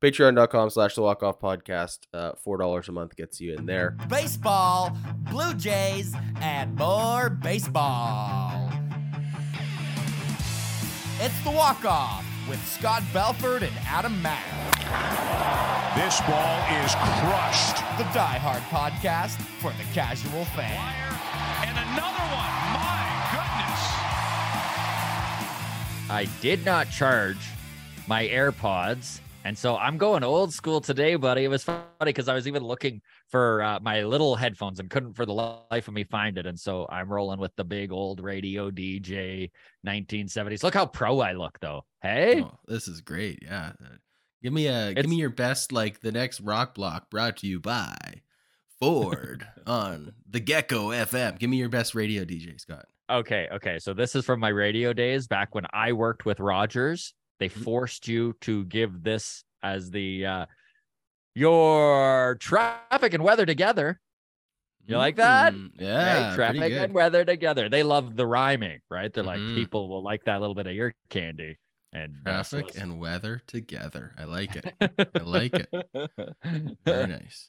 Patreon.com/the Walk Off Podcast. $4 a month gets you in there. Baseball, Blue Jays, and more baseball. It's the Walk Off with Scott Belford and Adam Mack. This ball is crushed. The Die Hard podcast for the casual fan. And another one. My goodness. I did not charge my AirPods, and so I'm going old school today, buddy. It was funny because I was even looking for my little headphones and couldn't for the life of me find it. And so I'm rolling with the big old radio DJ 1970s. Look how pro I look, though. Hey, this is great. Yeah, give me your best, like the next rock block brought to you by Ford on the Gecko FM. Give me your best radio DJ, Scott. Okay. So this is from my radio days back when I worked with Rogers. They forced you to give this as the your traffic and weather together. You like that? Yeah, right? Traffic and weather together. They love the rhyming, right? They're like, people will like that little bit of ear candy. And traffic and weather together. I like it. I like it. Very nice.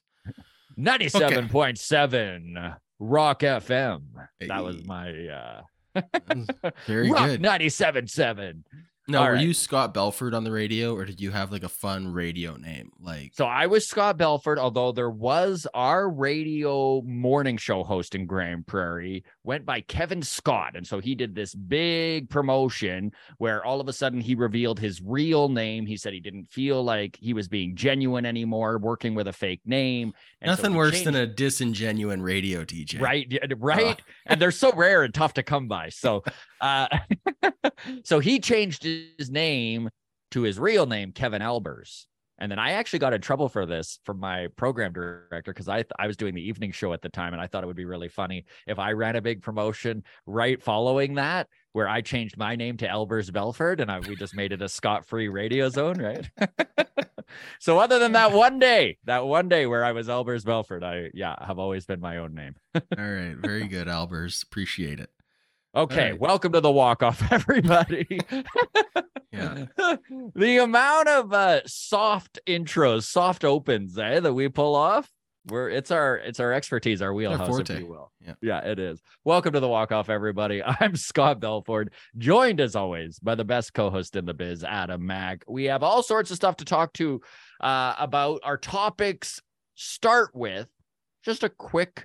97.7 Rock FM. Hey. That was my very Rock good. 97.7. Now, were you Scott Belford on the radio, or did you have like a fun radio name? So I was Scott Belford, although there was our radio morning show host in Grand Prairie went by Kevin Scott. And so he did this big promotion where all of a sudden he revealed his real name. He said he didn't feel like he was being genuine anymore, working with a fake name. And nothing worse than a disingenuine radio DJ. Right. And they're so rare and tough to come by. So, so he changed his name to his real name, Kevin Albers. And then I actually got in trouble for this from my program director because I was doing the evening show at the time, and I thought it would be really funny if I ran a big promotion right following that, where I changed my name to Albers Belford, and we just made it a Scott-free radio zone, right? So other than that one day where I was Albers Belford, I have always been my own name. All right, very good, Albers. Appreciate it. Okay, right. Welcome to the walk-off, everybody. Yeah. The amount of soft intros, soft opens that we pull off, it's our expertise, our wheelhouse, if you will. Yeah, it is. Welcome to the walk-off, everybody. I'm Scott Belford, joined as always by the best co-host in the biz, Adam Mack. We have all sorts of stuff to talk to about. Our topics start with just a quick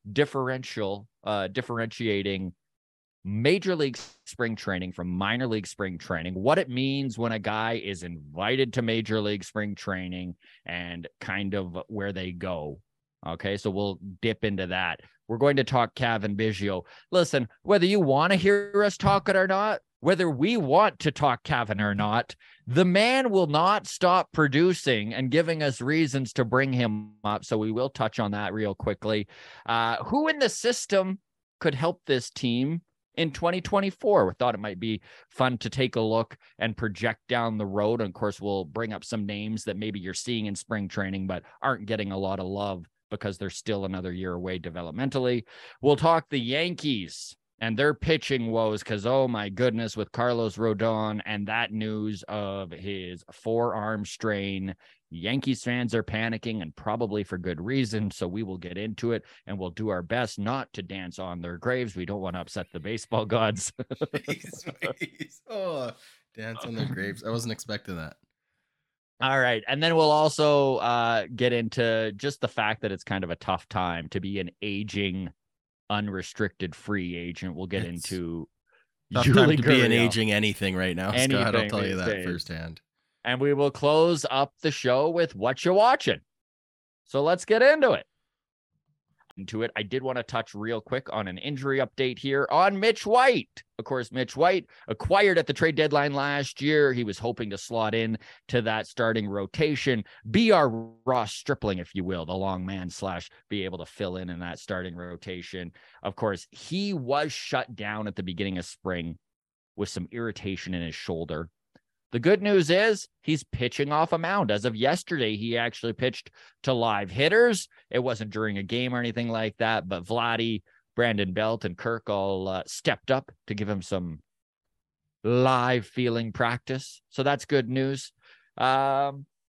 differentiating Major League spring training from minor league spring training, what it means when a guy is invited to Major League spring training, and kind of where they go. Okay, so we'll dip into that. We're going to talk Cavan Biggio. Listen, whether you want to hear us talk it or not, whether we want to talk Cavan or not, the man will not stop producing and giving us reasons to bring him up. So we will touch on that real quickly. Who in the system could help this team in 2024? We thought it might be fun to take a look and project down the road. And of course, we'll bring up some names that maybe you're seeing in spring training, but aren't getting a lot of love because they're still another year away developmentally. We'll talk the Yankees and their pitching woes, because, oh my goodness, with Carlos Rodon and that news of his forearm strain, Yankees fans are panicking, and probably for good reason. So we will get into it, and we'll do our best not to dance on their graves. We don't want to upset the baseball gods. Oh, dance on their graves. I wasn't expecting that. All right. And then we'll also get into just the fact that it's kind of a tough time to be an aging, unrestricted free agent. We'll get into tough time to be an aging anything right now, Scott. I'll tell you that firsthand. And we will close up the show with what you watching. So let's get into it. I did want to touch real quick on an injury update here on Mitch White. Of course, Mitch White acquired at the trade deadline last year. He was hoping to slot in to that starting rotation, be our Ross Stripling, if you will, the long man / be able to fill in that starting rotation. Of course, he was shut down at the beginning of spring with some irritation in his shoulder. The good news is he's pitching off a mound. As of yesterday, he actually pitched to live hitters. It wasn't during a game or anything like that, but Vladdy, Brandon Belt, and Kirk all stepped up to give him some live feeling practice. So that's good news.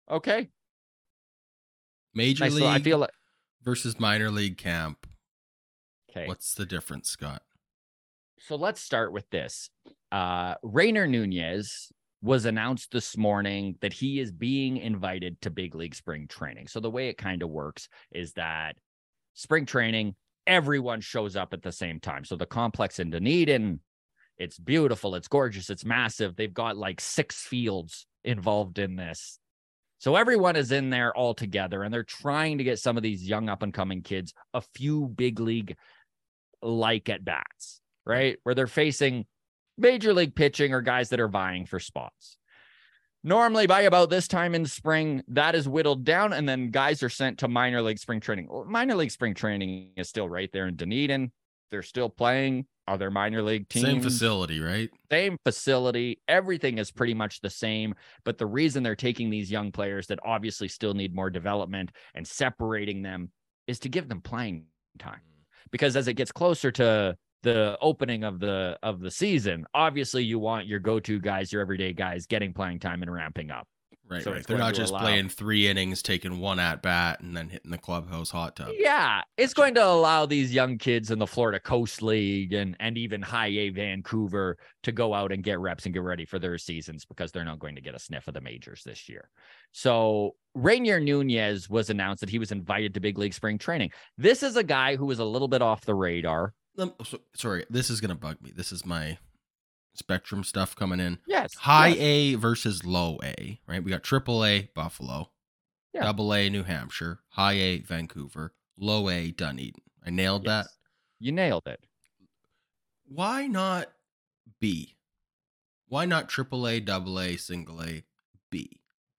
Okay. Major Nice. league So I feel like, versus minor league camp. okay. What's the difference, Scott? So let's start with this. Rainer Nunez was announced this morning that he is being invited to big league spring training. So the way it kind of works is that spring training, everyone shows up at the same time. So the complex in Dunedin, it's beautiful, it's gorgeous, it's massive. They've got like 6 fields involved in this. So everyone is in there all together, and they're trying to get some of these young up and coming kids a few big league like at bats, right? Where they're facing major league pitching or guys that are vying for spots. Normally by about this time in the spring, that is whittled down, and then guys are sent to minor league spring training. Well, minor league spring training is still right there in Dunedin. They're still playing other minor league teams. Same facility, right? Same facility. Everything is pretty much the same. But the reason they're taking these young players that obviously still need more development and separating them is to give them playing time. Because as it gets closer to the opening of the season, obviously you want your go-to guys, your everyday guys getting playing time and ramping up. Right, So right. it's They're going not to just allow- playing 3 innings, taking 1 at bat, and then hitting the clubhouse hot tub. Yeah, it's going to allow these young kids in the Florida Coast League and even High A Vancouver to go out and get reps and get ready for their seasons, because they're not going to get a sniff of the majors this year. So Rainier Nunez was announced that he was invited to big league spring training. This is a guy who was a little bit off the radar. Sorry, this is going to bug me. This is my Spectrum stuff coming in. Yes. High yes. A versus low A, right? We got triple A Buffalo, Yeah. double A New Hampshire, high A Vancouver, low A Dunedin. I nailed that. Yes. You nailed it. Why not B? Why not triple A, double A, single A, B?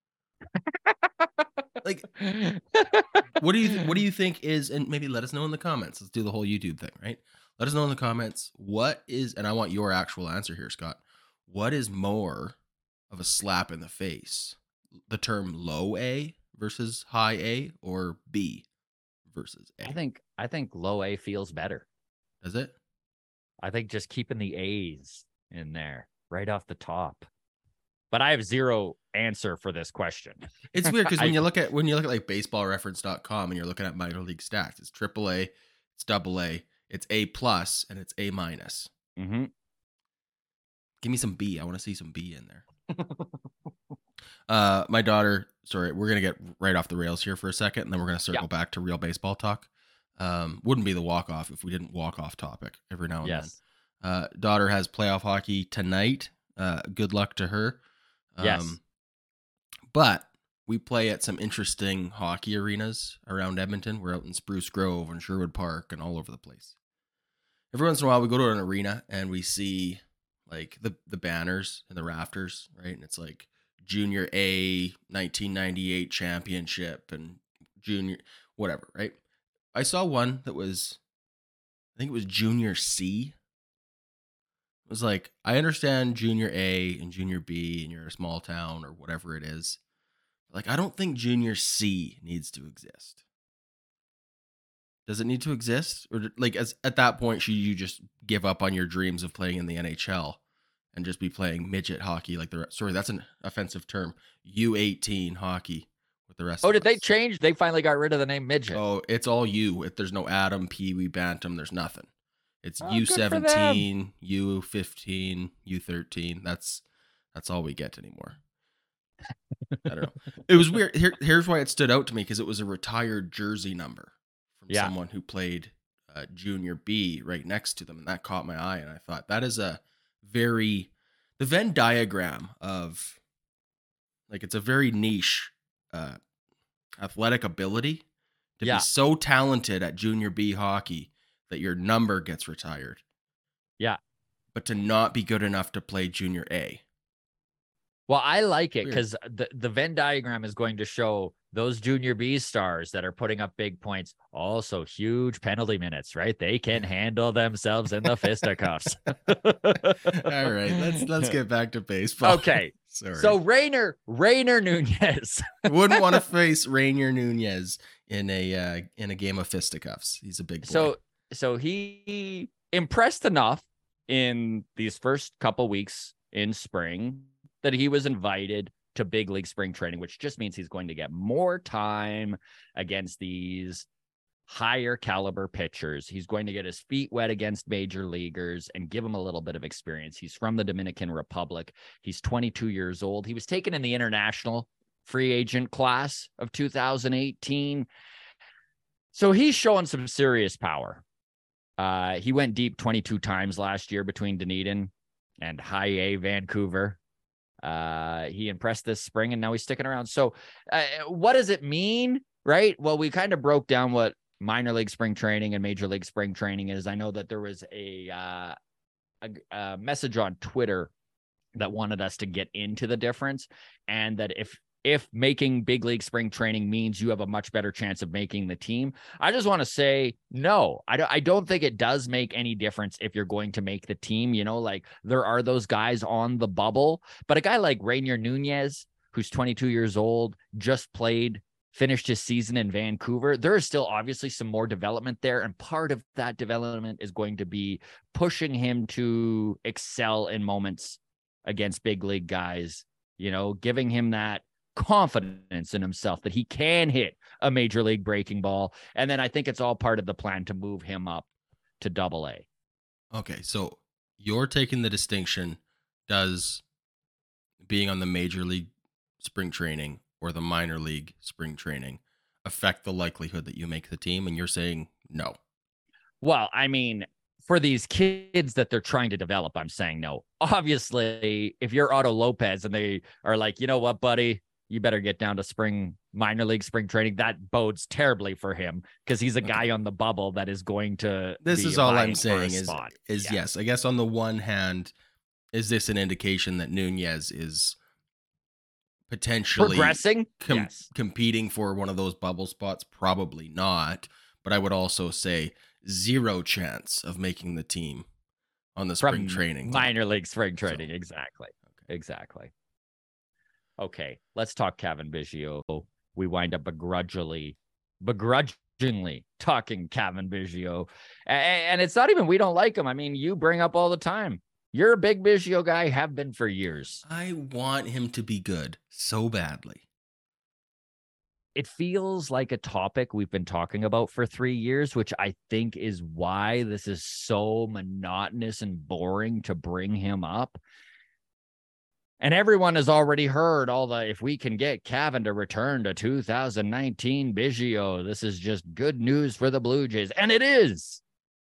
Like, what do you think is, and maybe let us know in the comments. Let's do the whole YouTube thing, right? Let us know in the comments what is, and I want your actual answer here, Scott. What is more of a slap in the face? The term low A versus high A, or B versus A? I think low A feels better. Does it? I think just keeping the A's in there right off the top. But I have zero answer for this question. It's weird because when you look at like baseballreference.com and you're looking at minor league stats, it's triple A, it's double A, it's A plus, and it's A minus. Mm-hmm. Give me some B. I want to see some B in there. My daughter, sorry, we're going to get right off the rails here for a second, and then we're going to circle back to real baseball talk. Wouldn't be the walk-off if we didn't walk off topic every now and then. Daughter has playoff hockey tonight. Good luck to her. Yes. But we play at some interesting hockey arenas around Edmonton. We're out in Spruce Grove and Sherwood Park and all over the place. Every once in a while, we go to an arena and we see like the banners and the rafters, right? And it's like Junior A 1998 championship and junior whatever, right? I saw one that was, I think it was Junior C. It was like, I understand Junior A and Junior B and you're a small town or whatever it is. Like, I don't think Junior C needs to exist. Does it need to exist? Or like, at that point, should you just give up on your dreams of playing in the NHL and just be playing midget hockey like sorry, that's an offensive term, U18 hockey with the rest of did they us? change? They finally got rid of the name midget. Oh, it's all U. There's no Adam, Pee Wee, Bantam. There's nothing. It's Good for U17, U15, U13. That's all we get anymore. I don't know. It was weird. Here's why it stood out to me, because it was a retired jersey number from someone who played Junior B right next to them, and that caught my eye. And I thought that is the Venn diagram of, like, it's a very niche athletic ability to be so talented at Junior B hockey that your number gets retired. Yeah. But to not be good enough to play Junior A. Well, I like it because the Venn diagram is going to show those Junior B stars that are putting up big points, also huge penalty minutes, right? They can handle themselves in the fisticuffs. All right, let's get back to baseball. Okay. Sorry. So Rainer Nunez. Wouldn't want to face Rainier Nunez in a game of fisticuffs. He's a big boy. So he impressed enough in these first couple weeks in spring that he was invited to big league spring training, which just means he's going to get more time against these higher caliber pitchers. He's going to get his feet wet against major leaguers and give him a little bit of experience. He's from the Dominican Republic. He's 22 years old. He was taken in the international free agent class of 2018. So he's showing some serious power. He went deep 22 times last year between Dunedin and High A Vancouver. He impressed this spring, and now he's sticking around. So what does it mean, right? Well, we kind of broke down what minor league spring training and major league spring training is. I know that there was a message on Twitter that wanted us to get into the difference, and that if making big league spring training means you have a much better chance of making the team, I just want to say, no, I don't think it does make any difference if you're going to make the team. You know, like there are those guys on the bubble, but a guy like Rainier Nunez, who's 22 years old, just finished his season in Vancouver. There is still obviously some more development there. And part of that development is going to be pushing him to excel in moments against big league guys, you know, giving him that confidence in himself that he can hit a major league breaking ball. And then I think it's all part of the plan to move him up to AA. Okay. So you're taking the distinction, does being on the major league spring training or the minor league spring training affect the likelihood that you make the team? And you're saying no. Well, I mean, for these kids that they're trying to develop, I'm saying no. Obviously, if you're Otto Lopez and they are like, you know what, buddy, you better get down to minor league spring training, that bodes terribly for him because he's a guy on the bubble that is going to. This is all I'm saying is yes. I guess on the one hand, is this an indication that Nunez is potentially progressing, competing for one of those bubble spots? Probably not, but I would also say zero chance of making the team on the spring training minor league spring training. So, exactly. Okay, let's talk Cavan Biggio. We wind up begrudgingly talking Cavan Biggio, and it's not even we don't like him. I mean, you bring up all the time. You're a big Biggio guy, have been for years. I want him to be good so badly. It feels like a topic we've been talking about for 3 years, which I think is why this is so monotonous and boring to bring him up. And everyone has already heard if we can get Cavan to return to 2019 Biggio, this is just good news for the Blue Jays. And it is.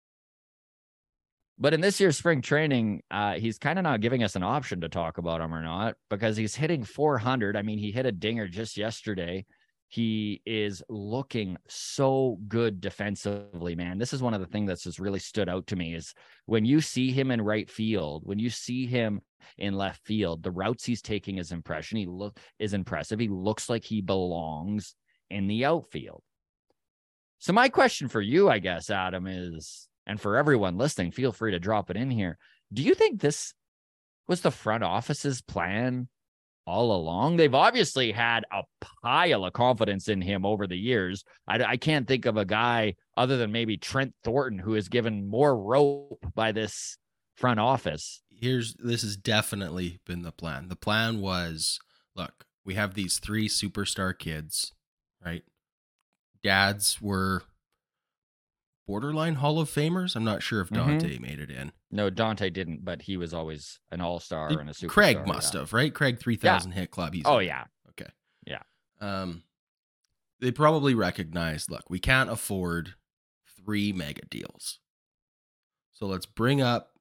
But in this year's spring training, he's kind of not giving us an option to talk about him or not, because he's hitting 400. I mean, he hit a dinger just yesterday. He is looking so good defensively, man. This is one of the things that's just really stood out to me is when you see him in right field, when you see him in left field, the routes he's taking is impressive. He looks like he belongs in the outfield. So my question for you, I guess, Adam, is, and for everyone listening, feel free to drop it in here. Do you think this was the front office's plan all along? They've obviously had a pile of confidence in him over the years. I can't think of a guy other than maybe Trent Thornton who has given more rope by this front office. This has definitely been the plan. The plan was, look, we have these 3 superstar kids, right? Dads were borderline Hall of Famers. I'm not sure if Dante made it in. No, Dante didn't, but he was always an all-star and a superstar. Craig must have, right? Craig 3,000 hit club. Yeah. Okay. Yeah. They probably recognized, look, we can't afford 3 mega deals. So let's bring up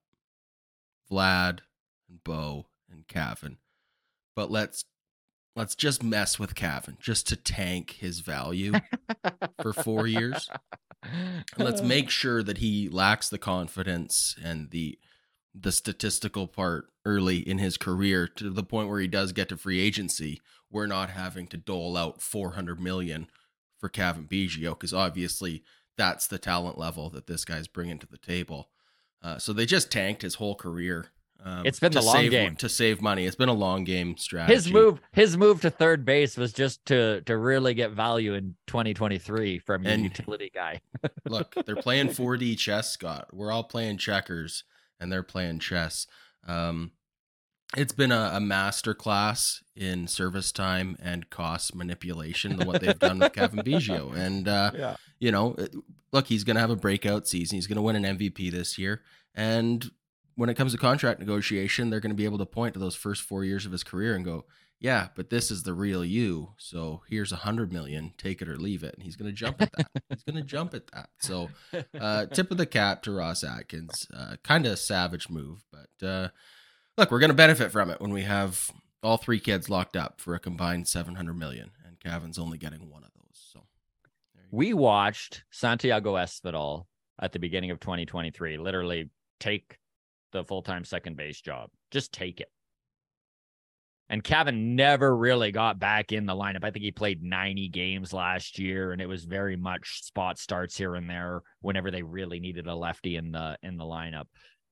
Vlad and Bo and Cavan. But let's just mess with Cavan just to tank his value for 4 years. And let's make sure that he lacks the confidence and the statistical part early in his career to the point where he does get to free agency. We're not having to dole out $400 million for Cavan Biggio because obviously that's the talent level that this guy's bringing to the table. So they just tanked his whole career. It's been the long game to save money. It's been a long game strategy. His move to third base was just to really get value in 2023 from your utility guy. Look, they're playing 4D chess, Scott. We're all playing checkers and they're playing chess. It's been a master class in service time and cost manipulation, what they've done with Kevin Biggio. And, you know, look, he's going to have a breakout season. He's going to win an MVP this year. And when it comes to contract negotiation, they're going to be able to point to those first 4 years of his career and go, yeah, but this is the real you. So here's $100 million, take it or leave it. And he's going to jump at that. He's going to jump at that. So tip of the cap to Ross Atkins. Kind of a savage move, but look, we're going to benefit from it when we have all three kids locked up for a combined $700 million, and Kevin's only getting one of those. So we watched Santiago Espadal at the beginning of 2023 literally take the full-time second base job. Just take it. And Kevin never really got back in the lineup. I think he played 90 games last year, and it was very much spot starts here and there whenever they really needed a lefty in the lineup.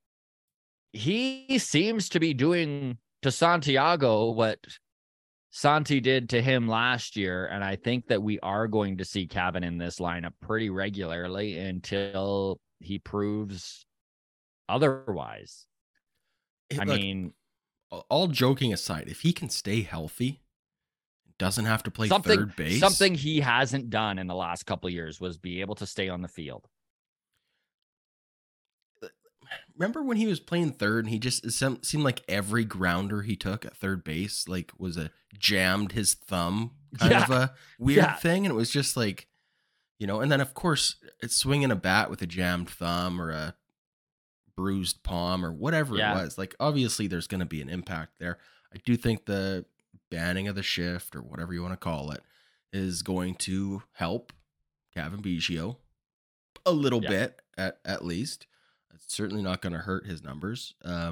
He seems to be doing to Santiago what Santi did to him last year. And I think that we are going to see Kevin in this lineup pretty regularly until he proves otherwise. I mean, all joking aside, if he can stay healthy, doesn't have to play third base. Something he hasn't done in the last couple of years was be able to stay on the field. Remember when he was playing third and he just seemed like every grounder he took at third base was a jammed his thumb kind of a weird thing, and it was just like, you know. And then of course it's swinging a bat with a jammed thumb or a bruised palm or whatever it was. Like obviously there's going to be an impact there. I do think the banning of the shift or whatever you want to call it is going to help Kevin Biggio a little bit at least. It's certainly not going to hurt his numbers.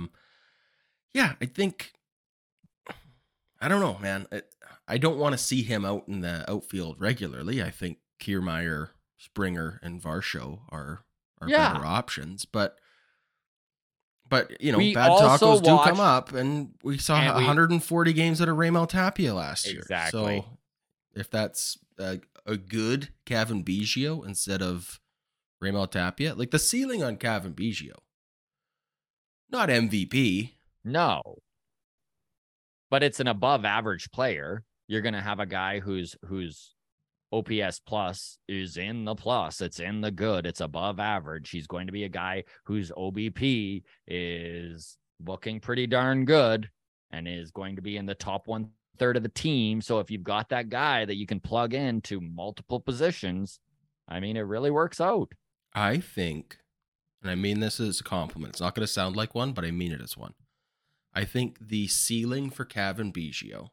I think, I don't know, man. I don't want to see him out in the outfield regularly. I think Kiermaier, Springer, and Varsho are better options. But you know, bad tacos do come up, and we saw 140 games out of Raimel Tapia last year. Exactly. So if that's a good Kevin Biggio instead of Raimel Tapia, like the ceiling on Kevin Biggio, not MVP. No. But it's an above average player. You're going to have a guy whose OPS plus is in the plus. It's in the good. It's above average. He's going to be a guy whose OBP is looking pretty darn good and is going to be in the top 1/3 of the team. So if you've got that guy that you can plug into multiple positions, I mean, it really works out. I think, and I mean this as a compliment, it's not going to sound like one, but I mean it as one. I think the ceiling for Kevin Biggio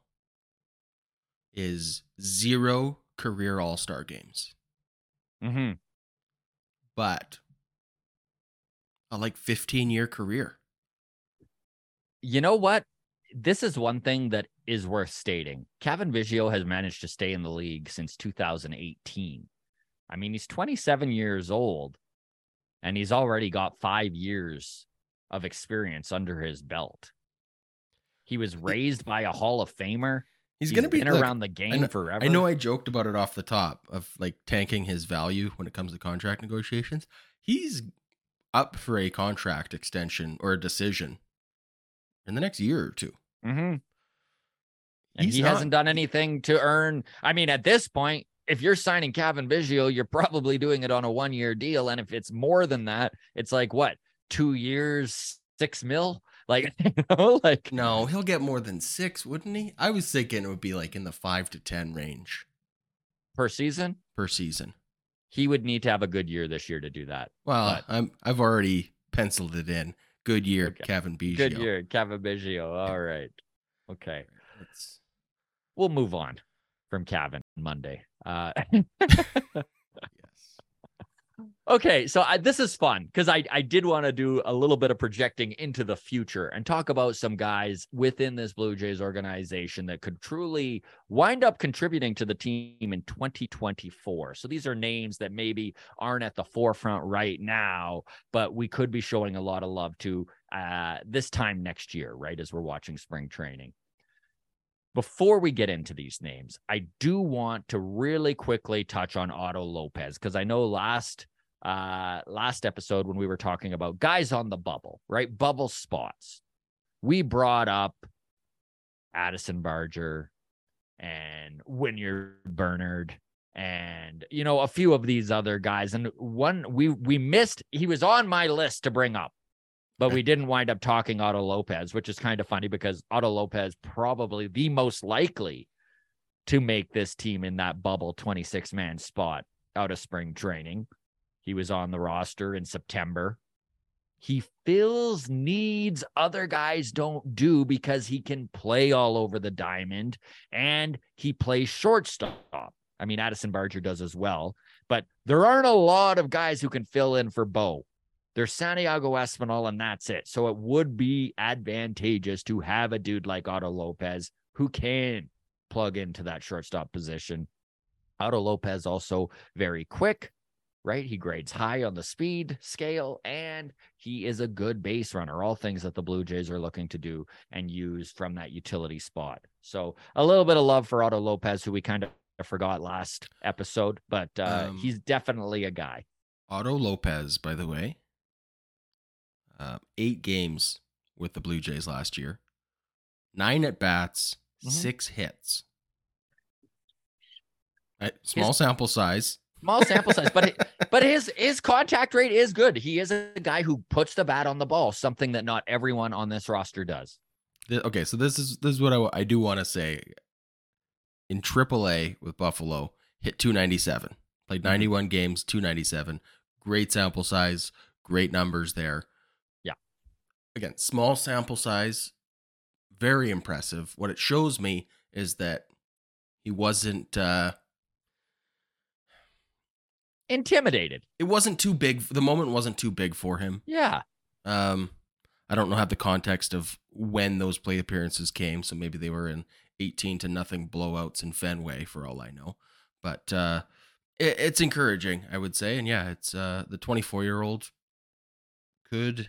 is 0 career All-Star games. Mm-hmm. But a 15-year career. You know what? This is one thing that is worth stating. Kevin Biggio has managed to stay in the league since 2018. I mean, he's 27 years old, and he's already got 5 years of experience under his belt. He was raised by a Hall of Famer. He's going to be around the game forever. I know I joked about it off the top of tanking his value when it comes to contract negotiations. He's up for a contract extension or a decision in the next year or two. Mm-hmm. And he hasn't done anything to earn. I mean, at this point, if you're signing Kevin Biggio, you're probably doing it on a 1-year deal. And if it's more than that, it's like what, 2 years, $6 million? No, he'll get more than 6, wouldn't he? I was thinking it would be in the 5 to 10 range per season. He would need to have a good year this year to do that. Well, I've already penciled it in. Good year, okay. Kevin Biggio. Good year, Kevin Biggio. All right. Okay. We'll move on from Kevin Monday. Okay, so this is fun because I did want to do a little bit of projecting into the future and talk about some guys within this Blue Jays organization that could truly wind up contributing to the team in 2024. So these are names that maybe aren't at the forefront right now, but we could be showing a lot of love to this time next year, right, as we're watching spring training. Before we get into these names, I do want to really quickly touch on Otto Lopez because I know last episode when we were talking about guys on the bubble, right? Bubble spots. we brought up Addison Barger and Wynyard Bernard and, you know, a few of these other guys. And one we missed, he was on my list to bring up, but we didn't wind up talking Otto Lopez, which is kind of funny because Otto Lopez probably the most likely to make this team in that bubble 26-man spot out of spring training. He was on the roster in September. He fills needs other guys don't do because he can play all over the diamond and he plays shortstop. I mean, Addison Barger does as well, but there aren't a lot of guys who can fill in for Bo. There's Santiago Espinal, and that's it. So it would be advantageous to have a dude like Otto Lopez who can plug into that shortstop position. Otto Lopez also very quick, right? He grades high on the speed scale, and he is a good base runner, all things that the Blue Jays are looking to do and use from that utility spot. So a little bit of love for Otto Lopez, who we kind of forgot last episode, but he's definitely a guy. Otto Lopez, by the way, 8 games with the Blue Jays last year, 9 at-bats, 6 hits. Small sample size, but his contact rate is good. He is a guy who puts the bat on the ball, something that not everyone on this roster does. Okay, so this is what I do want to say. In AAA with Buffalo, hit 297, played 91 games, 297. Great sample size, great numbers there. Yeah. Again, small sample size, very impressive. What it shows me is that he wasn't intimidated. It wasn't too big. The moment wasn't too big for him. Yeah. I don't have the context of when those play appearances came, so maybe they were in 18-0 blowouts in Fenway for all I know. But it's encouraging, I would say. And yeah, it's the 24-year-old could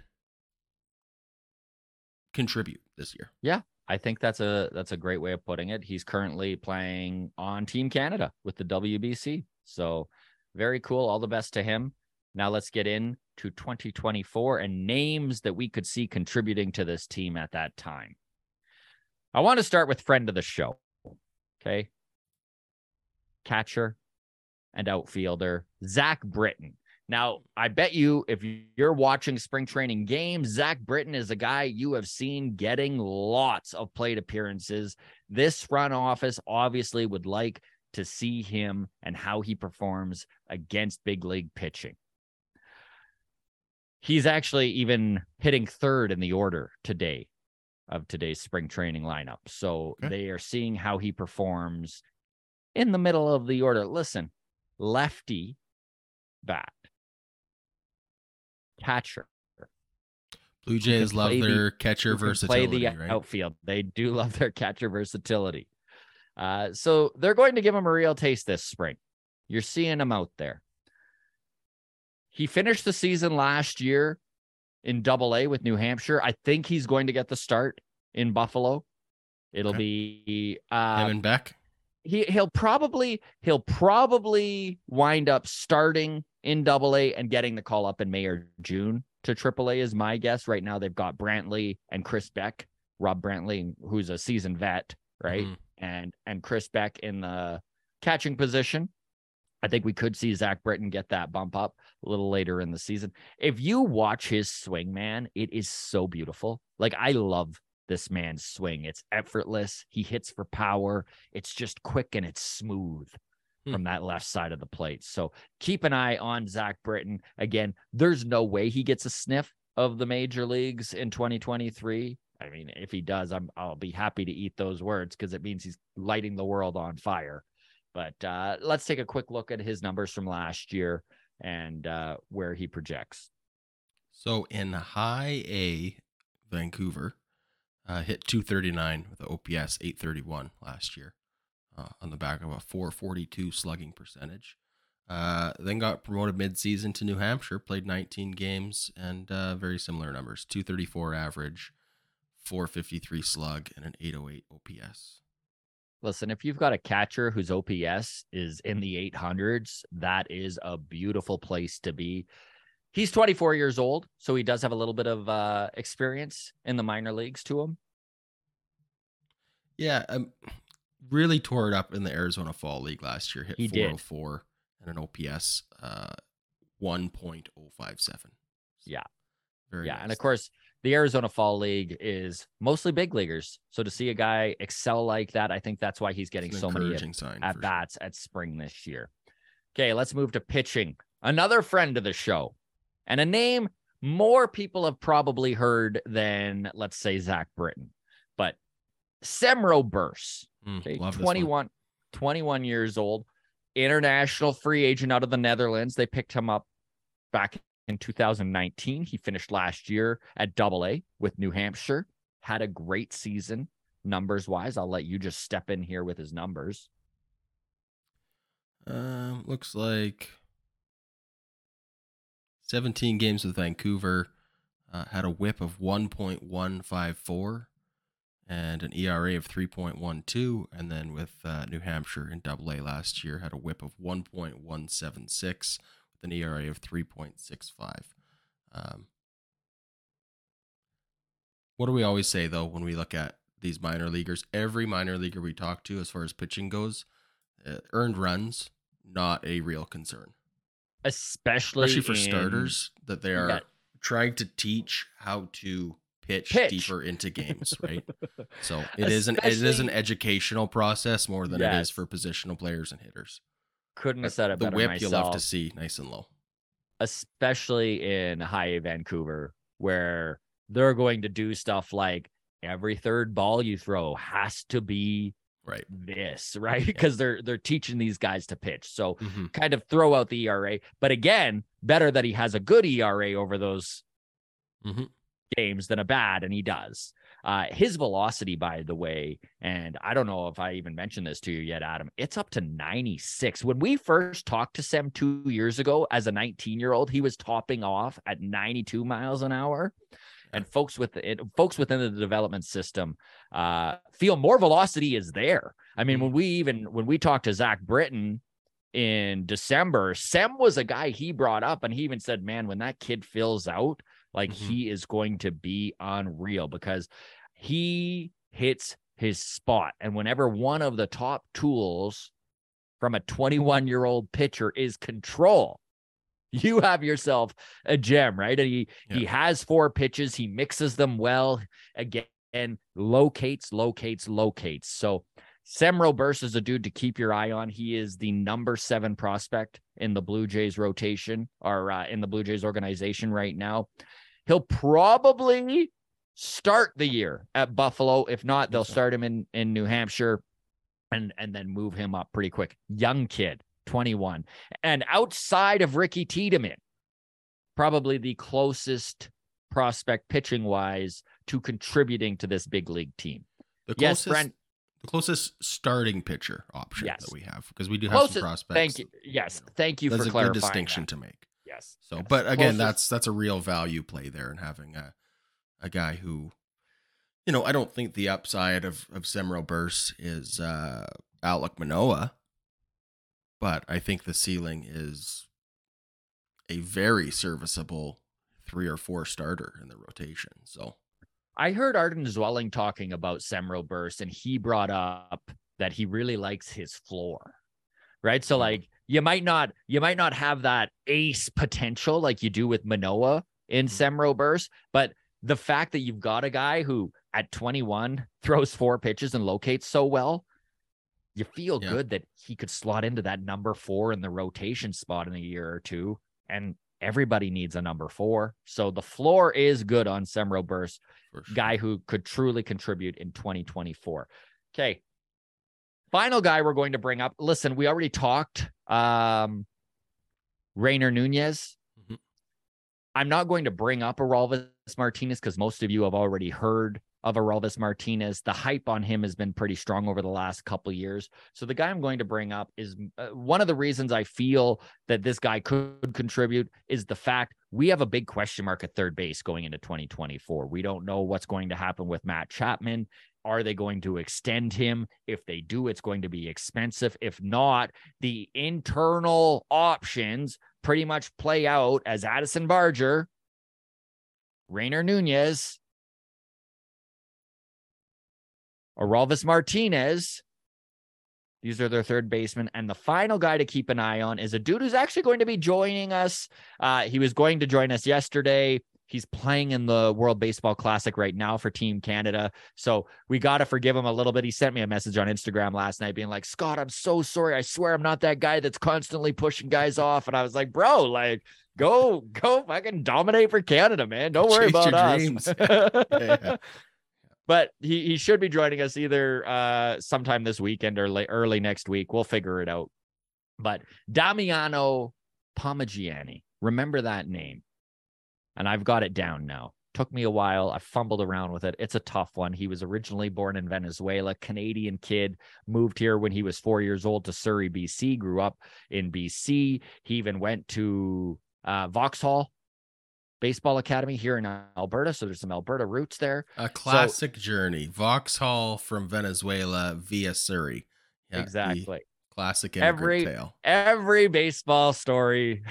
contribute this year. Yeah, I think that's a great way of putting it. He's currently playing on Team Canada with the WBC. So very cool. All the best to him. Now let's get into 2024 and names that we could see contributing to this team at that time. I want to start with friend of the show. Okay. Catcher and outfielder, Zach Britton. Now, I bet you if you're watching spring training games, Zach Britton is a guy you have seen getting lots of plate appearances. This front office obviously would like to see him and how he performs against big league pitching. He's actually even hitting third in the order today of today's spring training lineup. So They are seeing how he performs in the middle of the order. Listen, lefty bat, catcher. Blue Jays love their catcher versatility. Play the right? outfield. They do love their catcher versatility. So they're going to give him a real taste this spring. You're seeing him out there. He finished the season last year in Double-A with New Hampshire. I think he's going to get the start in Buffalo. It'll be him and Beck. He'll probably wind up starting in Double-A and getting the call up in May or June to Triple-A is my guess. Right now they've got Brantley and Chris Beck, Rob Brantley, who's a seasoned vet, right? And Chris Beck in the catching position. I think we could see Zach Britton get that bump up a little later in the season. If you watch his swing, man, it is so beautiful. Like, I love this man's swing. It's effortless. He hits for power. It's just quick and it's smooth from that left side of the plate. So keep an eye on Zach Britton. Again, there's no way he gets a sniff of the major leagues in 2023. I mean, if he does, I'll be happy to eat those words because it means he's lighting the world on fire. But let's take a quick look at his numbers from last year and where he projects. So in high A, Vancouver hit 239 with the OPS 831 last year on the back of a 442 slugging percentage. Then got promoted midseason to New Hampshire, played 19 games and very similar numbers, 234 average, 453 slug, and an 808 OPS. Listen, if you've got a catcher whose OPS is in the 800s, that is a beautiful place to be. He's 24 years old, so he does have a little bit of experience in the minor leagues to him. Yeah, really tore it up in the Arizona Fall League last year. Hit He did. 404 and an OPS 1.057. Yeah. Very nice. And of course, the Arizona Fall League is mostly big leaguers. So to see a guy excel like that, I think that's why he's getting so many at bats at spring this year. Okay, let's move to pitching. Another friend of the show, and a name more people have probably heard than, let's say, Zach Britton, but Semro Burse, okay, 21 years old, international free agent out of the Netherlands. They picked him up back in 2019. He finished last year at AA with New Hampshire, had a great season numbers wise. I'll let you just step in here with his numbers. Looks like 17 games with Vancouver, had a whip of 1.154 and an ERA of 3.12. And then with New Hampshire in AA last year, had a whip of 1.176 with an ERA of 3.65. What do we always say, though, when we look at these minor leaguers? Every minor leaguer we talk to, as far as pitching goes, earned runs, not a real concern. Especially for starters, that they are trying to teach how to pitch deeper into games, right? So it is an educational process more than it is for positional players and hitters. Couldn't have said it better myself. The whip you love to see nice and low. Especially in high A Vancouver, where they're going to do stuff like every third ball you throw has to be this, right? Because they're teaching these guys to pitch. So kind of throw out the ERA. But again, better that he has a good ERA over those games than a bad, and he does. His velocity, by the way, and I don't know if I even mentioned this to you yet, Adam, it's up to 96. When we first talked to Sem 2 years ago as a 19-year-old, he was topping off at 92 miles an hour. And folks within the development system feel more velocity is there. I mean, when we talked to Zach Britton in December, Sem was a guy he brought up, and he even said, man, when that kid fills out, like he is going to be unreal because he hits his spot. And whenever one of the top tools from a 21-year-old pitcher is control, you have yourself a gem, right? And he has 4 pitches. He mixes them well. Again, locates. So Semro Burse is a dude to keep your eye on. He is the number 7 prospect in the Blue Jays rotation or in the Blue Jays organization right now. He'll probably start the year at Buffalo. If not, they'll start him in New Hampshire and then move him up pretty quick. Young kid. 21. And outside of Ricky Tiedemann, probably the closest prospect pitching wise to contributing to this big league team. The closest starting pitcher option that we have, because we do have some prospects. Thank you. Yes. Thank you for clarifying. That's a good distinction to make. Yes. So, but again, that's a real value play there, and having a guy who, I don't think the upside of Semro Burse is Alek Manoah. But I think the ceiling is a very serviceable 3 or 4 starter in the rotation. So I heard Arden Zwelling talking about Semro Burse, and he brought up that he really likes his floor, right? So like you might not have that ace potential like you do with Manoah in Semro Burse, but the fact that you've got a guy who at 21 throws 4 pitches and locates so well, you feel good that he could slot into that number 4 in the rotation spot in a year or two, and everybody needs a number 4. So the floor is good on Semro Burse, guy who could truly contribute in 2024. Okay. Final guy we're going to bring up. Listen, we already talked Rainer Nunez. I'm not going to bring up Aroldis Martinez because most of you have already heard of Aroldis Martinez. The hype on him has been pretty strong over the last couple of years. So the guy I'm going to bring up is one of the reasons I feel that this guy could contribute is the fact we have a big question mark at third base going into 2024. We don't know what's going to happen with Matt Chapman. Are they going to extend him? If they do, it's going to be expensive. If not, the internal options pretty much play out as Addison Barger, Rainer Nunez, Orelvis Martinez. These are their third basemen. And the final guy to keep an eye on is a dude who's actually going to be joining us. He was going to join us yesterday. He's playing in the World Baseball Classic right now for Team Canada. So we got to forgive him a little bit. He sent me a message on Instagram last night being like, Scott, I'm so sorry. I swear I'm not that guy that's constantly pushing guys off. And I was like, bro, like, go fucking dominate for Canada, man. Don't worry about us. Dreams. Yeah. But he should be joining us either sometime this weekend or early next week. We'll figure it out. But Damiano Parmigiani, remember that name. And I've got it down now. Took me a while. I fumbled around with it. It's a tough one. He was originally born in Venezuela, Canadian kid, moved here when he was 4 years old to Surrey, BC, grew up in BC. He even went to Vauxhall Baseball Academy here in Alberta. So there's some Alberta roots there. A classic journey. Vauxhall from Venezuela via Surrey. Yeah, exactly. Classic immigrant tale. Every baseball story.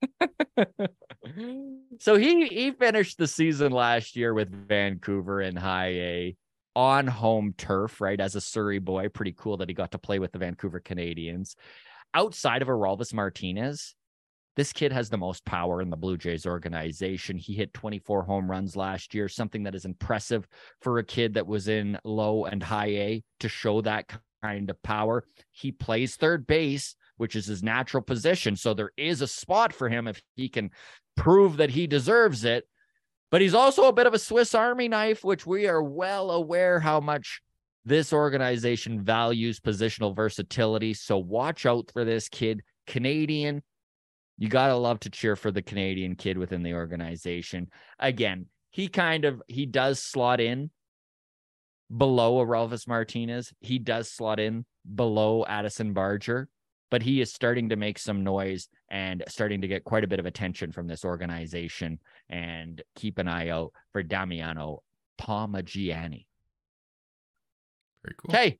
So he finished the season last year with Vancouver in High A on home turf, right? As a Surrey boy. Pretty cool that he got to play with the Vancouver Canadians. Outside of Orelvis Martinez, this kid has the most power in the Blue Jays organization. He hit 24 home runs last year, something that is impressive for a kid that was in low and high A to show that kind of power. He plays third base, which is his natural position. So there is a spot for him if he can prove that he deserves it. But he's also a bit of a Swiss Army knife, which we are well aware how much this organization values positional versatility. So watch out for this kid. Canadian. You got to love to cheer for the Canadian kid within the organization. Again, he does slot in below Orelvis Martinez. He does slot in below Addison Barger, but he is starting to make some noise and starting to get quite a bit of attention from this organization. And keep an eye out for Damiano Parmigiani. Very cool. Okay.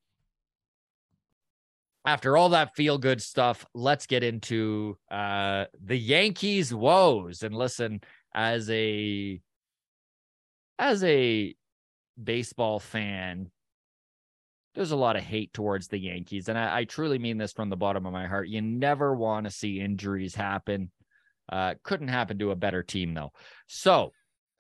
After all that feel-good stuff, let's get into the Yankees' woes. And listen, as a baseball fan, there's a lot of hate towards the Yankees. And I truly mean this from the bottom of my heart. You never want to see injuries happen. Couldn't happen to a better team, though. So,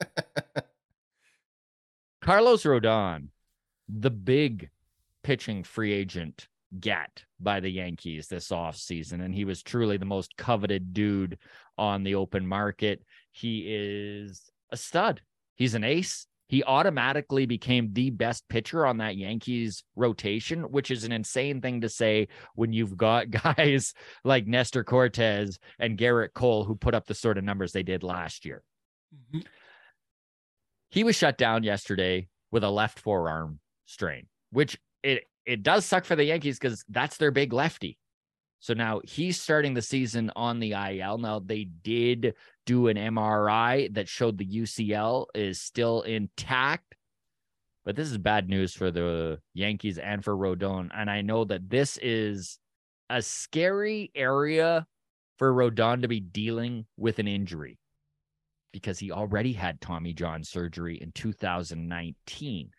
Carlos Rodon, the big pitching free agent get by the Yankees this offseason, and he was truly the most coveted dude on the open market. He is a stud. He's an ace. He automatically became the best pitcher on that Yankees rotation, which is an insane thing to say when you've got guys like Nestor Cortez and Garrett Cole who put up the sort of numbers they did last year. Mm-hmm. He was shut down yesterday with a left forearm strain, which it does suck for the Yankees because that's their big lefty. So now he's starting the season on the IL. Now they did do an MRI that showed the UCL is still intact, but this is bad news for the Yankees and for Rodon. And I know that this is a scary area for Rodon to be dealing with an injury because he already had Tommy John surgery in 2019.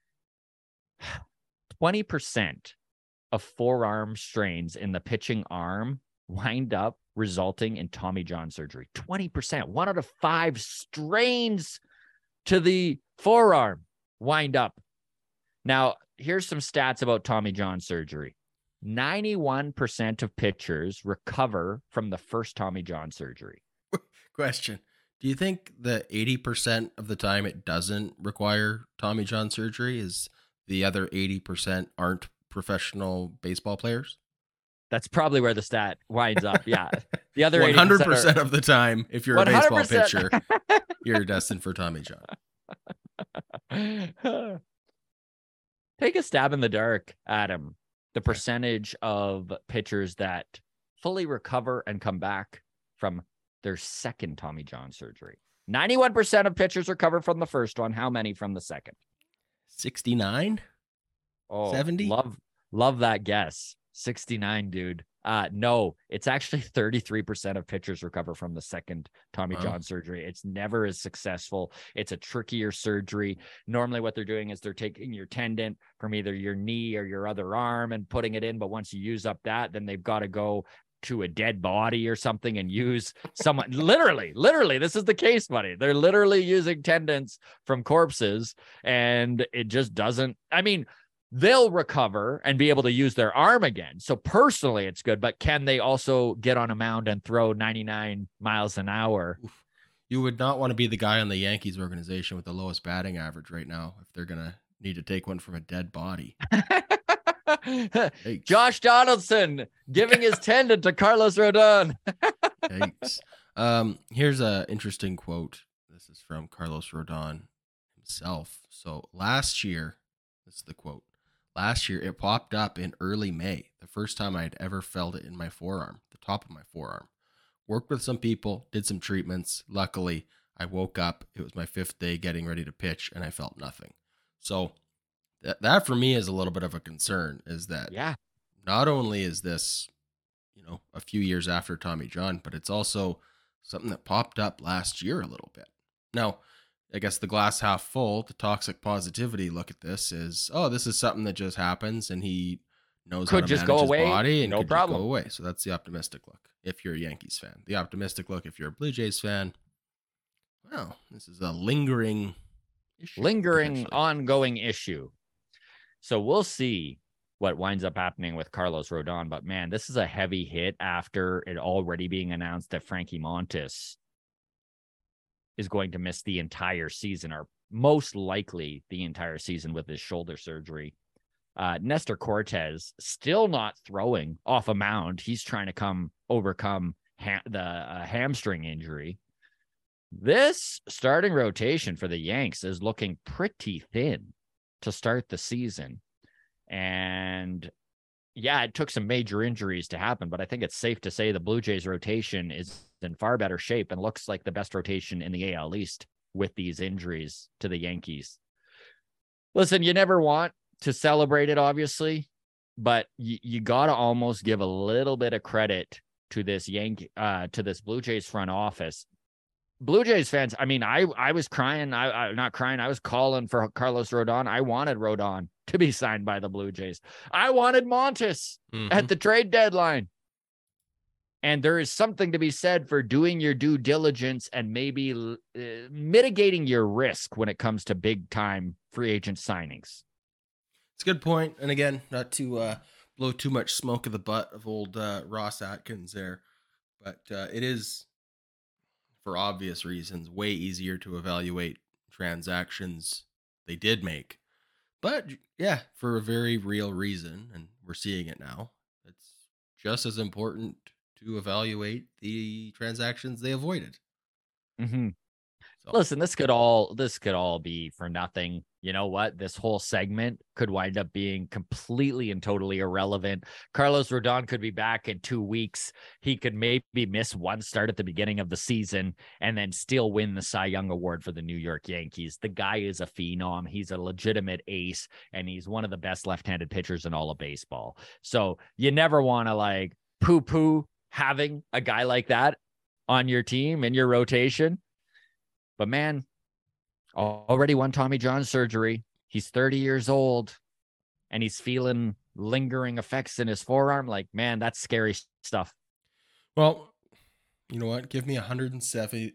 20% of forearm strains in the pitching arm wind up resulting in Tommy John surgery. 20%, 1 out of 5 strains to the forearm wind up. Now, here's some stats about Tommy John surgery. 91% of pitchers recover from the first Tommy John surgery. Question. Do you think that 80% of the time it doesn't require Tommy John surgery? Is the other 80% aren't professional baseball players? That's probably where the stat winds up. Yeah. The other 100% of the time, if you're 100%. A baseball pitcher, you're destined for Tommy John. Take a stab in the dark, Adam. The percentage of pitchers that fully recover and come back from their second Tommy John surgery. 91% of pitchers recover from the first one. How many from the second? 69? Oh, 70? love that guess. 69, dude. No, it's actually 33% of pitchers recover from the second Tommy John surgery. It's never as successful. It's a trickier surgery. Normally what they're doing is they're taking your tendon from either your knee or your other arm and putting it in. But once you use up that, then they've got to go to a dead body or something and use someone literally, this is the case, buddy. They're literally using tendons from corpses, and it just doesn't, I mean, they'll recover and be able to use their arm again. So personally, it's good, but can they also get on a mound and throw 99 miles an hour? You would not want to be the guy on the Yankees organization with the lowest batting average right now if they're going to need to take one from a dead body. Josh Donaldson giving his tendon to Carlos Rodon. Thanks. Here's an interesting quote. This is from Carlos Rodon himself. So last year, this is the quote. Last year, it popped up in early May, the first time I had ever felt it in my forearm, the top of my forearm. Worked with some people, did some treatments. Luckily, I woke up. It was my 5th day getting ready to pitch, and I felt nothing. So that for me is a little bit of a concern, is that not only is this, a few years after Tommy John, but it's also something that popped up last year a little bit. Now, I guess the glass half full, the toxic positivity look at this is, this is something that just happens and he knows how to just manage go his away, body and no could problem. just go away. So that's the optimistic look if you're a Yankees fan. The optimistic look if you're a Blue Jays fan, well, this is a lingering issue. Ongoing issue. So we'll see what winds up happening with Carlos Rodon. But man, this is a heavy hit after it already being announced that Frankie Montas is going to miss the entire season, or most likely the entire season, with his shoulder surgery. Nestor Cortez still not throwing off a mound. He's trying to overcome the hamstring injury. This starting rotation for the Yanks is looking pretty thin to start the season. And yeah, it took some major injuries to happen, but I think it's safe to say the Blue Jays rotation is in far better shape and looks like the best rotation in the AL East with these injuries to the Yankees. Listen, you never want to celebrate it, obviously, but you got to almost give a little bit of credit to this to this Blue Jays front office. Blue Jays fans, I mean, I was crying. Not crying. I was calling for Carlos Rodon. I wanted Rodon to be signed by the Blue Jays. I wanted Montas at the trade deadline. And there is something to be said for doing your due diligence and maybe mitigating your risk when it comes to big time free agent signings. It's a good point. And again, not to blow too much smoke of the butt of old Ross Atkins there, but it is, for obvious reasons, way easier to evaluate transactions they did make. But yeah, for a very real reason, and we're seeing it now, it's just as important to evaluate the transactions they avoided. Mm-hmm. So. Listen, this could all be for nothing. You know what? This whole segment could wind up being completely and totally irrelevant. Carlos Rodon could be back in 2 weeks. He could maybe miss one start at the beginning of the season and then still win the Cy Young Award for the New York Yankees. The guy is a phenom. He's a legitimate ace, and he's one of the best left-handed pitchers in all of baseball. So you never want to poo-poo having a guy like that on your team, in your rotation. But man, already won Tommy John surgery. He's 30 years old and he's feeling lingering effects in his forearm. Man, that's scary stuff. Well, you know what? Give me 170.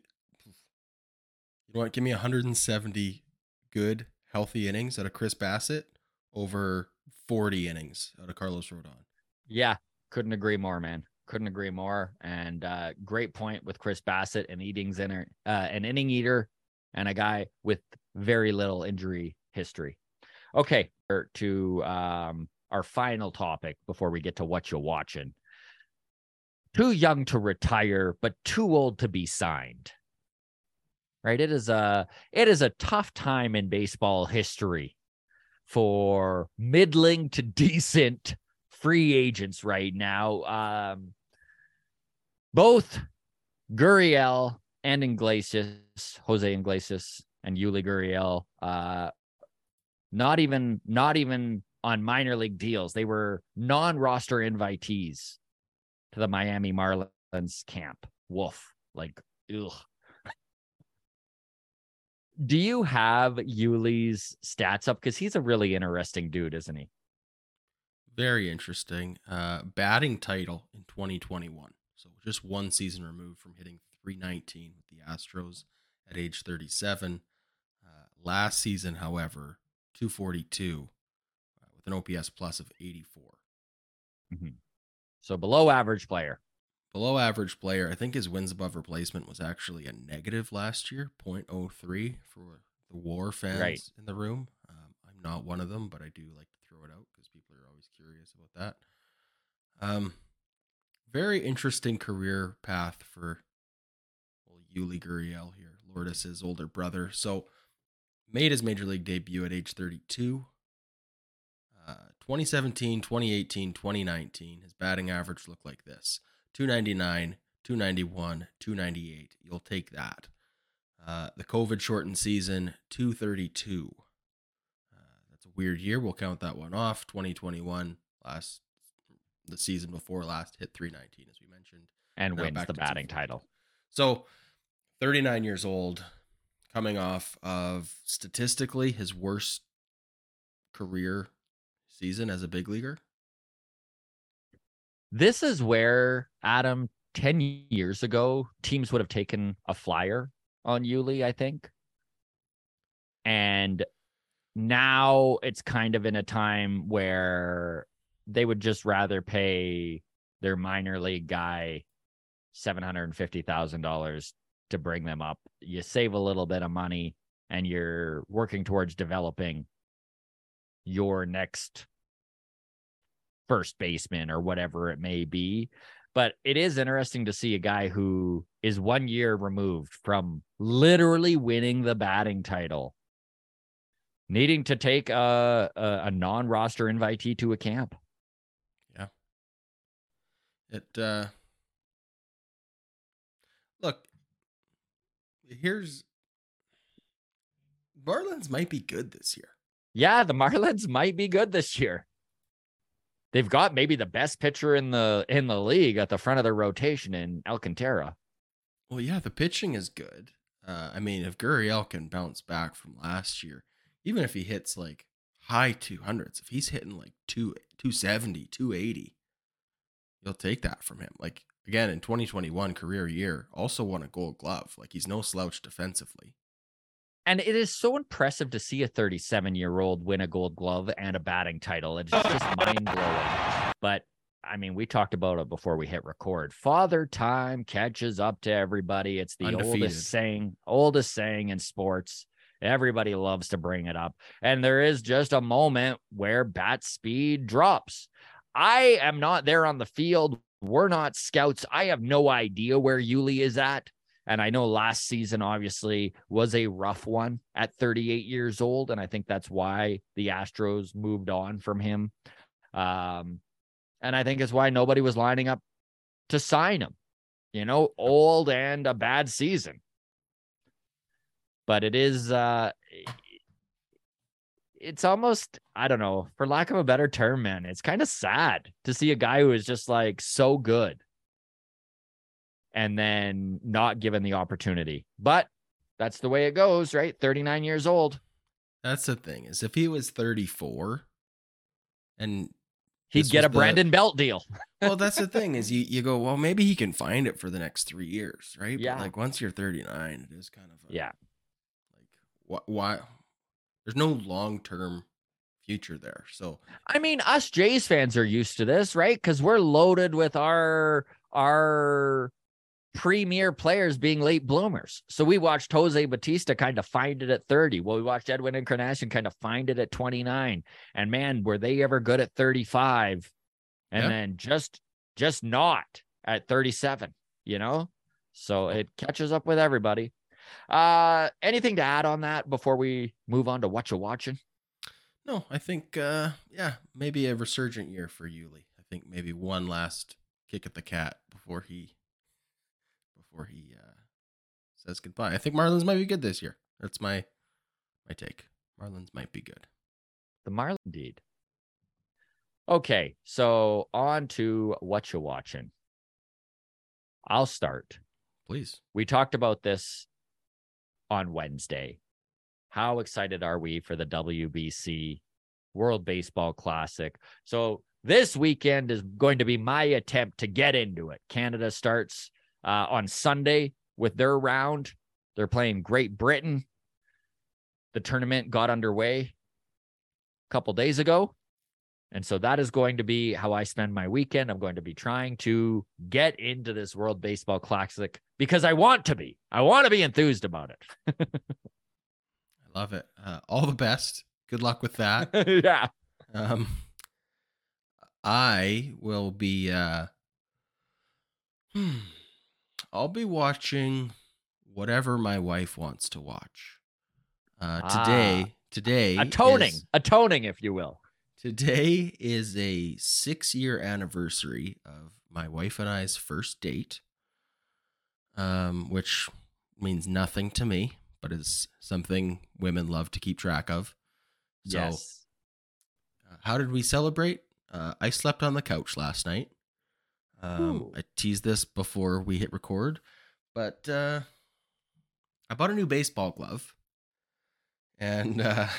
Give me 170 good, healthy innings out of Chris Bassitt over 40 innings out of Carlos Rodon. Yeah, couldn't agree more, man. Couldn't agree more. And great point with Chris Bassitt, an inning eater, and a guy with very little injury history. Okay, to our final topic before we get to what you're watching. Too young to retire, but too old to be signed. Right? It is a tough time in baseball history for middling to decent free agents right now. Both Gurriel and Iglesias, Jose Iglesias and Yuli Gurriel, not even on minor league deals. They were non-roster invitees to the Miami Marlins camp. Woof. Like, ugh. Do you have Yuli's stats up? Because he's a really interesting dude, isn't he? Very interesting. Batting title in 2021. So just one season removed from hitting 319 with the Astros at age 37. Last season, however, 242 with an OPS plus of 84. Mm-hmm. So below average player. Below average player. I think his wins above replacement was actually a negative last year, 0.03 for the WAR fans in the room. I'm not one of them, but I do like to throw it out because people are always curious about that. Very interesting career path for Yuli Gurriel here, Lourdes's older brother. So made his major league debut at age 32. 2017, 2018, 2019, his batting average looked like this. 299, 291, 298. You'll take that. The COVID shortened season, 232. That's a weird year. We'll count that one off. 2021, the season before last, hit 319, as we mentioned. And wins the batting title. So 39 years old, coming off of statistically his worst career season as a big leaguer. This is where, Adam, 10 years ago, teams would have taken a flyer on Yuli, I think. And now it's kind of in a time where they would just rather pay their minor league guy $750,000 to bring them up. You save a little bit of money and you're working towards developing your next first baseman or whatever it may be. But it is interesting to see a guy who is 1 year removed from literally winning the batting title, needing to take a non-roster invitee to a camp. Yeah. Look, Marlins might be good this year. Yeah, the Marlins might be good this year. They've got maybe the best pitcher in the league at the front of their rotation in Alcantara. Well, yeah, the pitching is good. I mean, if Gurriel can bounce back from last year, even if he hits like high 200s, if he's hitting like 270, 280, you'll take that from him. Like, again, in 2021 career year, also won a Gold Glove. Like, he's no slouch defensively. And it is so impressive to see a 37-year-old win a Gold Glove and a batting title. It's just mind-blowing. But, I mean, we talked about it before we hit record. Father time catches up to everybody. It's the oldest saying in sports. Everybody loves to bring it up. And there is just a moment where bat speed drops. I am not there on the field. We're not scouts. I have no idea where Yuli is at. And I know last season, obviously, was a rough one at 38 years old. And I think that's why the Astros moved on from him. And I think it's why nobody was lining up to sign him. You know, old and a bad season. But it is, it's almost, I don't know, for lack of a better term, man, it's kind of sad to see a guy who is just like so good and then not given the opportunity. But that's the way it goes, right? 39 years old. That's the thing, is if he was 34 and he'd get a Brandon Belt deal. Well, that's the thing, is you go, well, maybe he can find it for the next 3 years, right? Yeah. But like once you're 39, it is kind of yeah. Like why there's no long-term future there. So I mean, us Jays fans are used to this, right? Because we're loaded with our premier players being late bloomers. So we watched Jose Bautista kind of find it at 30. Well, we watched Edwin Encarnacion kind of find it at 29. And man, were they ever good at 35? And then just not at 37, you know? So it catches up with everybody. Anything to add on that before we move on to what you're watching? No, I think, maybe a resurgent year for Yuli. I think maybe one last kick at the cat before he says goodbye. I think Marlins might be good this year. That's my take. Marlins might be good. The Marlins, indeed. Okay, so on to what you watching. I'll start. Please. We talked about this on Wednesday. How excited are we for the WBC World Baseball Classic? So this weekend is going to be my attempt to get into it. Canada starts on Sunday with their round. They're playing Great Britain. The tournament got underway a couple days ago. And so that is going to be how I spend my weekend. I'm going to be trying to get into this World Baseball Classic because I want to be. I want to be enthused about it. I love it. All the best. Good luck with that. Yeah. I will be I'll be watching whatever my wife wants to watch. Today atoning, if you will. Today is a 6-year anniversary of my wife and I's first date, which means nothing to me, but is something women love to keep track of. So, yes. How did we celebrate? I slept on the couch last night. I teased this before we hit record, but I bought a new baseball glove, and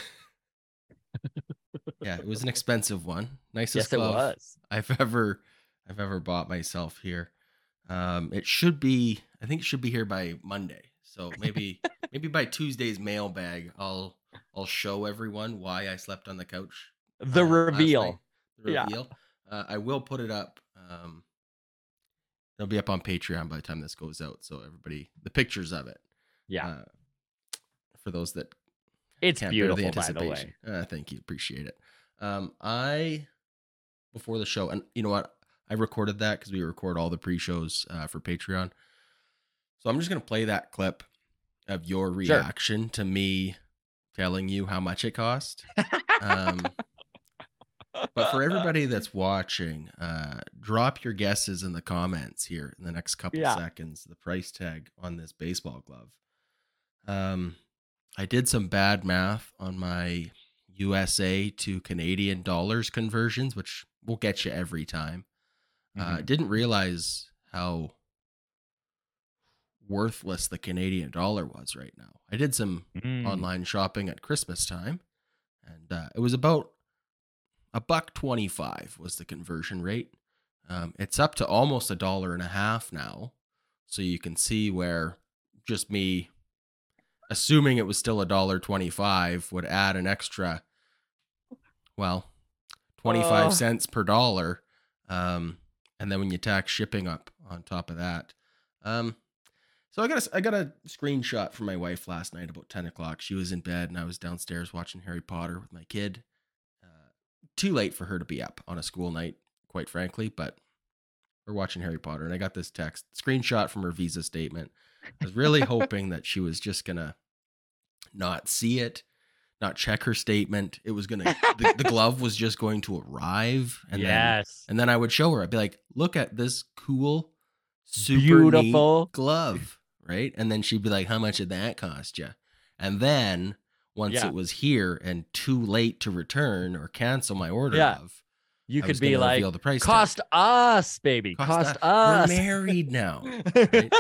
yeah, it was an expensive one. Nicest glove it was. I've ever bought myself here. I think it should be here by Monday. So maybe by Tuesday's mailbag, I'll show everyone why I slept on the couch. The reveal. Yeah. I will put it up. It'll be up on Patreon by the time this goes out. So everybody, the pictures of it. Yeah. For those that it's can't beautiful, bear the anticipation. by the way. Thank you. Appreciate it. Before the show, and you know what? I recorded that because we record all the pre-shows for Patreon. So I'm just going to play that clip of your reaction to me telling you how much it cost. But for everybody that's watching, drop your guesses in the comments here in the next couple seconds. The price tag on this baseball glove. I did some bad math on my USA to Canadian dollars conversions, which will get you every time. Didn't realize how worthless the Canadian dollar was right now. I did some online shopping at Christmas time, and it was about $1.25 was the conversion rate. It's up to almost $1.50 now, so you can see where just me assuming it was still $1.25 would add an extra, 25 cents per dollar. And then when you tax shipping up on top of that. So I got a screenshot from my wife last night about 10 o'clock. She was in bed and I was downstairs watching Harry Potter with my kid. Too late for her to be up on a school night, quite frankly, but we're watching Harry Potter and I got this text screenshot from her visa statement. I was really hoping that she was just going to not see it, not check her statement. It was going to, the glove was just going to arrive. And then I would show her, I'd be like, look at this cool, super beautiful neat glove. Right. And then she'd be like, how much did that cost you? And then once it was here and too late to return or cancel my order of, you could be like, the price cost tag. Us, baby. Cost us. We're married now. Right?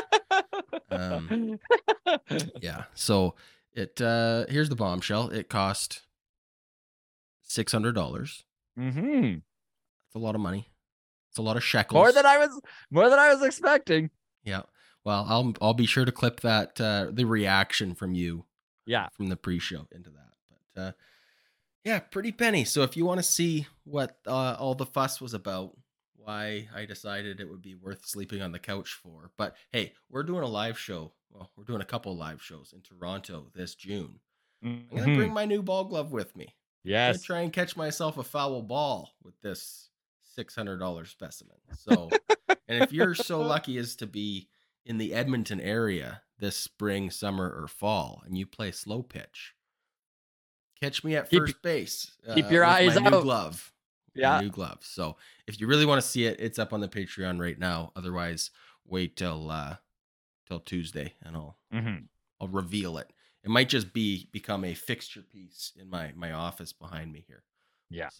Yeah. So here's the bombshell. It cost $600. Mm-hmm. It's a lot of money. It's a lot of shekels. More than I was expecting. Yeah. Well, I'll be sure to clip that the reaction from you. Yeah. From the pre-show into that. But yeah, pretty penny. So if you want to see what all the fuss was about, why I decided it would be worth sleeping on the couch for. But hey, we're doing a live show. Well, we're doing a couple live shows in Toronto this June. I'm going to bring my new ball glove with me. Yes. I'm going to try and catch myself a foul ball with this $600 specimen. So, and if you're so lucky as to be in the Edmonton area this spring, summer, or fall, and you play slow pitch, catch me at first base. Keep your eyes out. New glove. Yeah. New glove. So if you really want to see it, it's up on the Patreon right now. Otherwise, wait till Tuesday and I'll reveal it. It might just become a fixture piece in my office behind me here. Yeah. We'll see.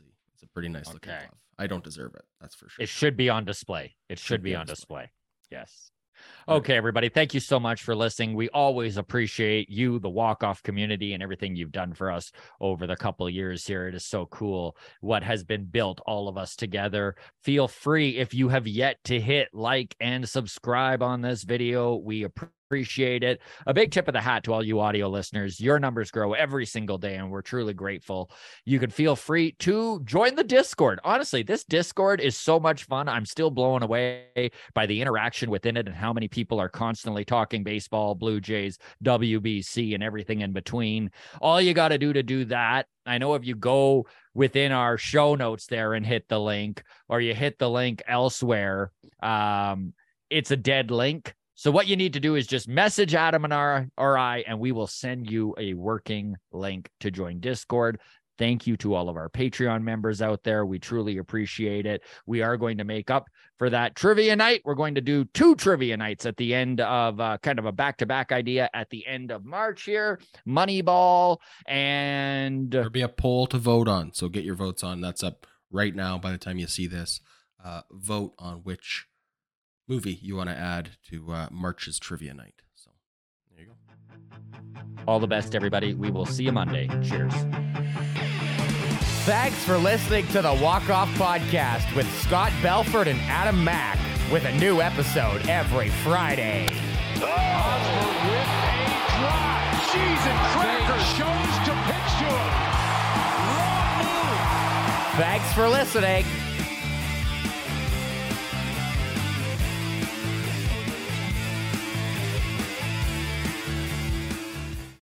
It's a pretty nice looking Okay. glove. I don't deserve it. That's for sure. It should be on display. It should be on display. Yes. Okay, everybody. Thank you so much for listening. We always appreciate you, the walk-off community, and everything you've done for us over the couple of years here. It is so cool what has been built, all of us together. Feel free, if you have yet to hit like and subscribe on this video. We appreciate it. A big tip of the hat to all you audio listeners. Your numbers grow every single day, and we're truly grateful. You can feel free to join the Discord. Honestly, this Discord is so much fun. I'm still blown away by the interaction within it and how many people are constantly talking baseball, Blue Jays, WBC, and everything in between. All you got to do that, I know if you go within our show notes there and hit the link, or you hit the link elsewhere, it's a dead link. So what you need to do is just message Adam and I, and we will send you a working link to join Discord. Thank you to all of our Patreon members out there. We truly appreciate it. We are going to make up for that trivia night. We're going to do 2 trivia nights at the end of kind of a back-to-back idea at the end of March here. Moneyball, and There'll be a poll to vote on. So get your votes on. That's up right now by the time you see this. Vote on which movie you want to add to March's trivia night. So there you go. all the best, everybody. We will see you Monday. Cheers. Thanks for listening to the Walk Off Podcast with Scott Belford and Adam Mack, with a new episode every Friday. Hosmer with a drive. Cheese and crackers. Shows to pitch to him. Wrong move. Thanks for listening.